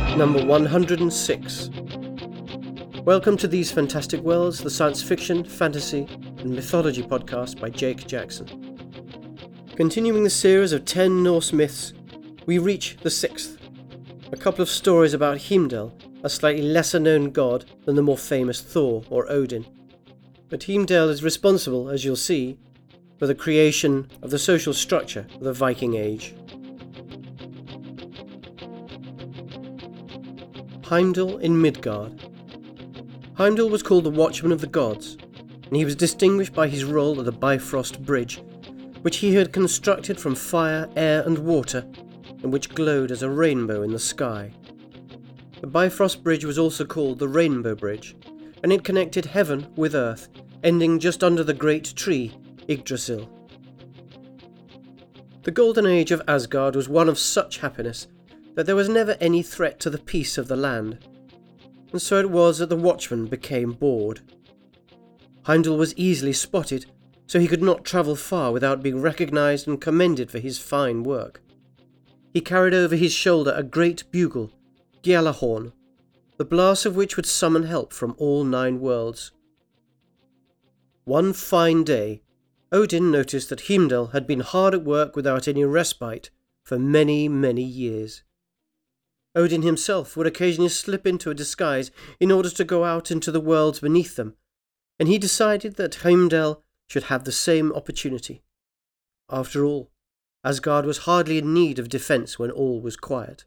number 106. Welcome to These Fantastic Worlds, the science fiction, fantasy, and mythology podcast by Jake Jackson. Continuing the series of 10 Norse myths, we reach the 6th, a couple of stories about Heimdall, a slightly lesser known god than the more famous Thor or Odin. But Heimdall is responsible, as you'll see, for the creation of the social structure of the Viking Age. Heimdall in Midgard. Heimdall was called the Watchman of the Gods, and he was distinguished by his role at the Bifrost Bridge, which he had constructed from fire, air and water, and which glowed as a rainbow in the sky. The Bifrost Bridge was also called the Rainbow Bridge, and it connected heaven with earth, ending just under the great tree, Yggdrasil. The Golden Age of Asgard was one of such happiness that there was never any threat to the peace of the land, and so it was that the Watchman became bored. Heimdall was easily spotted, so he could not travel far without being recognised and commended for his fine work. He carried over his shoulder a great bugle, Gjallarhorn, the blast of which would summon help from all 9 worlds. One fine day, Odin noticed that Heimdall had been hard at work without any respite for many, many years. Odin himself would occasionally slip into a disguise in order to go out into the worlds beneath them, and he decided that Heimdall should have the same opportunity. After all, Asgard was hardly in need of defence when all was quiet.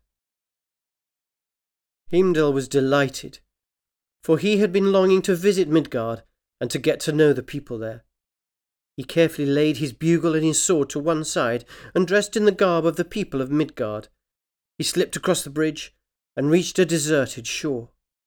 Heimdall was delighted, for he had been longing to visit Midgard and to get to know the people there. He carefully laid his bugle and his sword to one side and dressed in the garb of the people of Midgard. He slipped across the bridge and reached a deserted shore.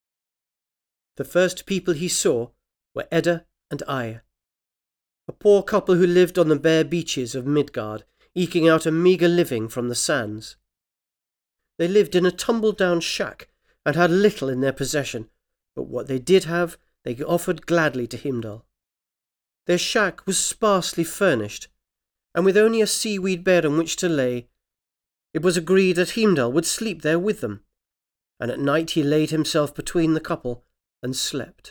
The first people he saw were Edda and Aya, a poor couple who lived on the bare beaches of Midgard, eking out a meagre living from the sands. They lived in a tumble-down shack and had little in their possession, but what they did have they offered gladly to Heimdall. Their shack was sparsely furnished, and with only a seaweed bed on which to lay, it was agreed that Heimdall would sleep there with them, and at night he laid himself between the couple and slept.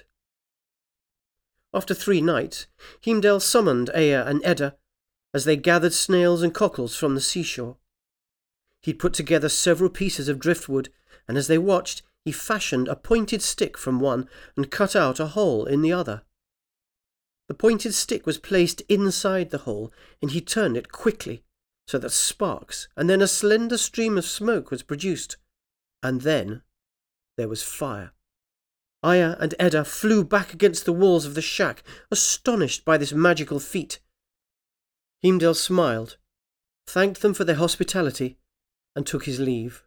After 3 nights, Heimdall summoned Aya and Edda as they gathered snails and cockles from the seashore. He'd put together several pieces of driftwood, and as they watched, he fashioned a pointed stick from one and cut out a hole in the other. The pointed stick was placed inside the hole, and he turned it quickly, so that sparks and then a slender stream of smoke was produced. And then there was fire. Aya and Edda flew back against the walls of the shack, astonished by this magical feat. Heimdall smiled, thanked them for their hospitality, and took his leave.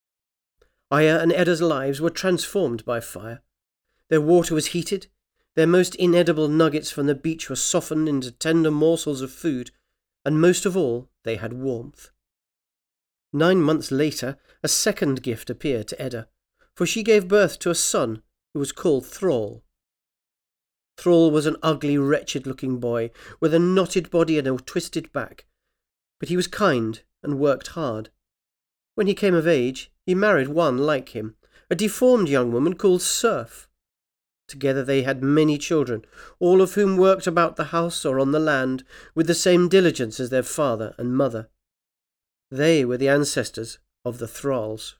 Aya and Edda's lives were transformed by fire. Their water was heated, their most inedible nuggets from the beach were softened into tender morsels of food, and most of all, they had warmth. 9 months later, a second gift appeared to Edda, for she gave birth to a son who was called Thrall. Thrall was an ugly, wretched-looking boy with a knotted body and a twisted back, but he was kind and worked hard. When he came of age, he married one like him, a deformed young woman called Surf. Together they had many children, all of whom worked about the house or on the land with the same diligence as their father and mother. They were the ancestors of the Thralls.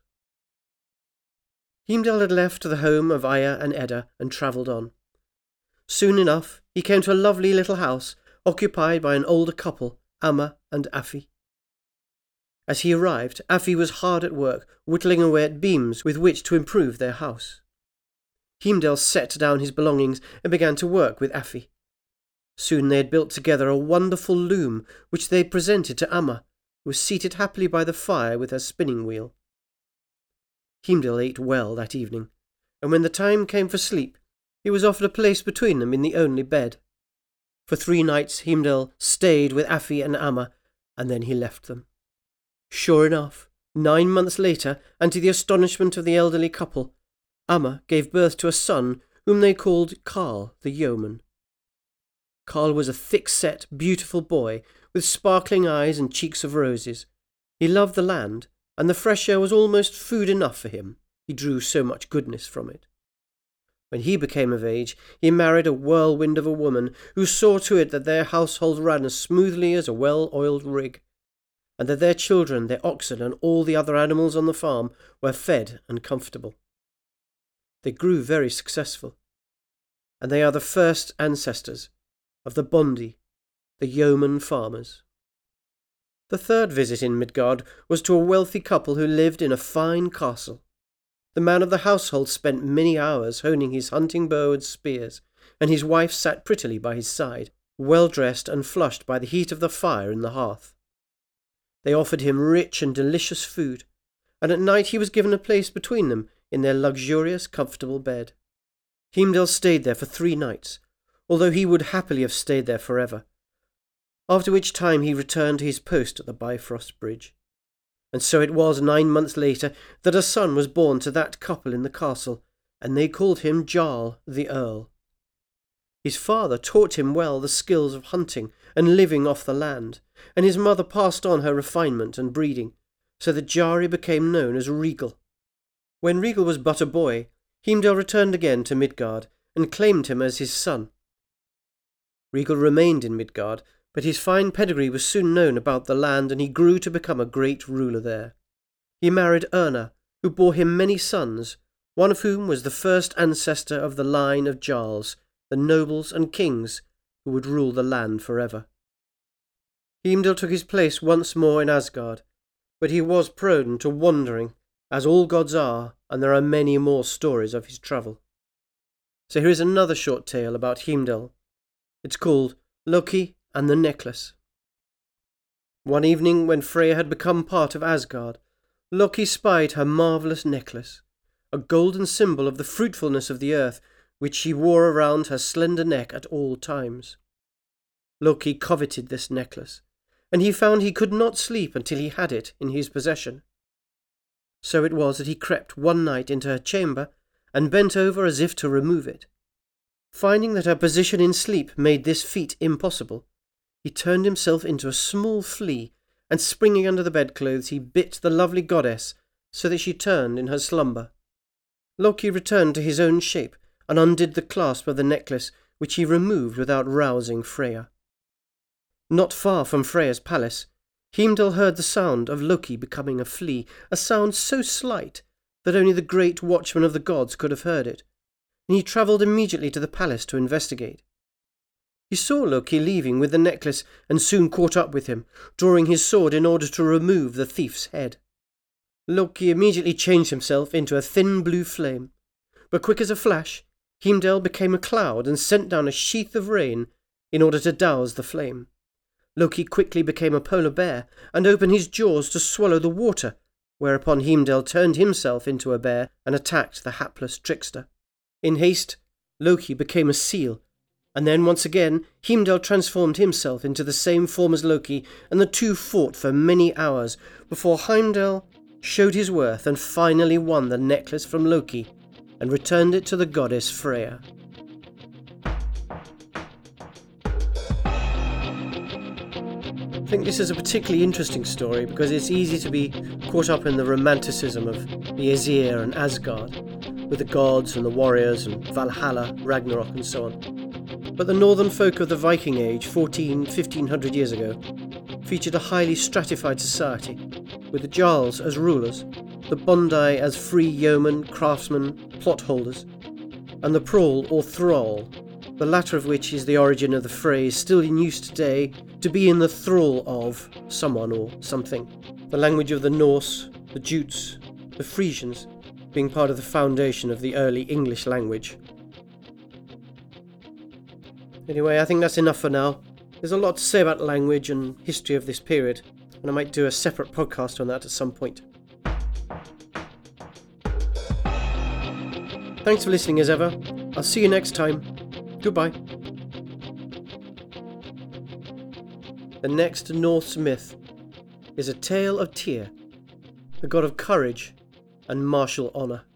Heimdall had left the home of Aya and Edda and travelled on. Soon enough he came to a lovely little house occupied by an older couple, Amma and Affi. As he arrived, Affi was hard at work, whittling away at beams with which to improve their house. Heimdall set down his belongings and began to work with Affi. Soon they had built together a wonderful loom, which they presented to Amma, who was seated happily by the fire with her spinning wheel. Heimdall ate well that evening, and when the time came for sleep, he was offered a place between them in the only bed. For 3 nights Heimdall stayed with Affi and Amma, and then he left them. Sure enough, 9 months later, and to the astonishment of the elderly couple, Amma gave birth to a son whom they called Karl the Yeoman. Karl was a thick-set, beautiful boy with sparkling eyes and cheeks of roses. He loved the land, and the fresh air was almost food enough for him. he drew so much goodness from it. When he became of age, he married a whirlwind of a woman who saw to it that their household ran as smoothly as a well-oiled rig, and that their children, their oxen, and all the other animals on the farm were fed and comfortable. They grew very successful, and they are the first ancestors of the Bondi, the yeoman farmers. The third visit in Midgard was to a wealthy couple who lived in a fine castle. The man of the household spent many hours honing his hunting bow and spears, and his wife sat prettily by his side, well dressed and flushed by the heat of the fire in the hearth. They offered him rich and delicious food, and at night he was given a place between them in their luxurious, comfortable bed. Heimdall stayed there for 3 nights, although he would happily have stayed there forever, after which time he returned to his post at the Bifrost Bridge. And so it was 9 months later that a son was born to that couple in the castle, and they called him Jarl the Earl. His father taught him well the skills of hunting and living off the land, and his mother passed on her refinement and breeding, so that Jari became known as Regal. When Regal was but a boy, Heimdall returned again to Midgard and claimed him as his son. Regal remained in Midgard, but his fine pedigree was soon known about the land, and he grew to become a great ruler there. He married Erna, who bore him many sons, one of whom was the first ancestor of the line of Jarls, the nobles and kings who would rule the land forever. Heimdall took his place once more in Asgard, but he was prone to wandering, as all gods are, and there are many more stories of his travel. So here is another short tale about Heimdall. It's called Loki and the Necklace. One evening, when Freya had become part of Asgard, Loki spied her marvellous necklace, a golden symbol of the fruitfulness of the earth, which she wore around her slender neck at all times. Loki coveted this necklace, and he found he could not sleep until he had it in his possession. So it was that he crept one night into her chamber and bent over as if to remove it. Finding that her position in sleep made this feat impossible, he turned himself into a small flea, and springing under the bedclothes he bit the lovely goddess so that she turned in her slumber. Loki returned to his own shape and undid the clasp of the necklace, which he removed without rousing Freya. Not far from Freya's palace, Heimdall heard the sound of Loki becoming a flea, a sound so slight that only the great watchman of the gods could have heard it, and he travelled immediately to the palace to investigate. He saw Loki leaving with the necklace and soon caught up with him, drawing his sword in order to remove the thief's head. Loki immediately changed himself into a thin blue flame, but quick as a flash, Heimdall became a cloud and sent down a sheath of rain in order to douse the flame. Loki quickly became a polar bear and opened his jaws to swallow the water, whereupon Heimdall turned himself into a bear and attacked the hapless trickster. In haste, Loki became a seal, and then once again Heimdall transformed himself into the same form as Loki, and the two fought for many hours before Heimdall showed his worth and finally won the necklace from Loki and returned it to the goddess Freya. I think this is a particularly interesting story because it's easy to be caught up in the romanticism of the Aesir and Asgard, with the gods and the warriors and Valhalla, Ragnarok and so on. But the northern folk of the Viking Age, 1500 years ago, featured a highly stratified society, with the Jarls as rulers, the Bondi as free yeomen, craftsmen, plot holders, and the Proll or Thrall, the latter of which is the origin of the phrase still in use today, to be in the thrall of someone or something. The language of the Norse, the Jutes, the Frisians, being part of the foundation of the early English language. Anyway, I think that's enough for now. There's a lot to say about language and history of this period, and I might do a separate podcast on that at some point. Thanks for listening as ever. I'll see you next time. Goodbye. The next Norse myth is a tale of Tyr, the god of courage and martial honour.